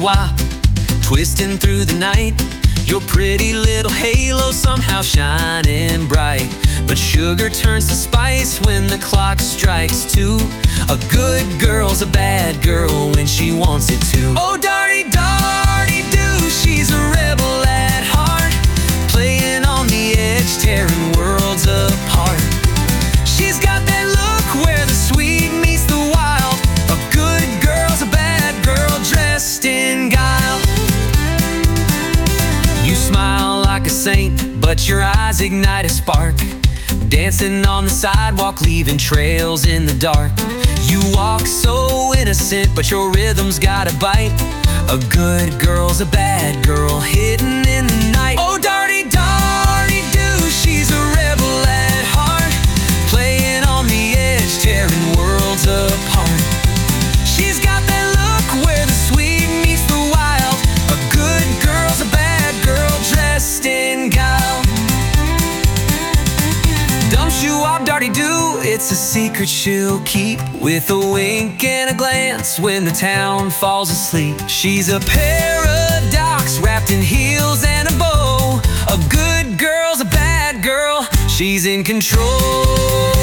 wop, twisting through the night. Your pretty little halo somehow shining bright. But sugar turns to spice when the clock strikes 2. A good girl's a bad girl when she wants it to. Oh, darty, darty, do, she's a rebel at heart, playing on the edge, tearing worlds apart. She's got that look where the sweet meets the wild. A good girl's a bad girl dressed in guile. You smile like a saint, but your eyes ignite a spark, dancing on the sidewalk, leaving trails in the dark. You walk so innocent, but your rhythm's got a bite. A good girl's a bad girl, hidden in the night. Oh, darty, darty, do, she's a rebel at heart, playing on the edge, tearing worlds apart. She's got that look where the sweet meets the wild. A good girl's a bad girl dressed in guile. Don't you up, darty, do, it's a secret she'll keep, with a wink and a glance when the town falls asleep. She's a paradox wrapped in heels and a bow. A good girl's a bad girl, she's in control.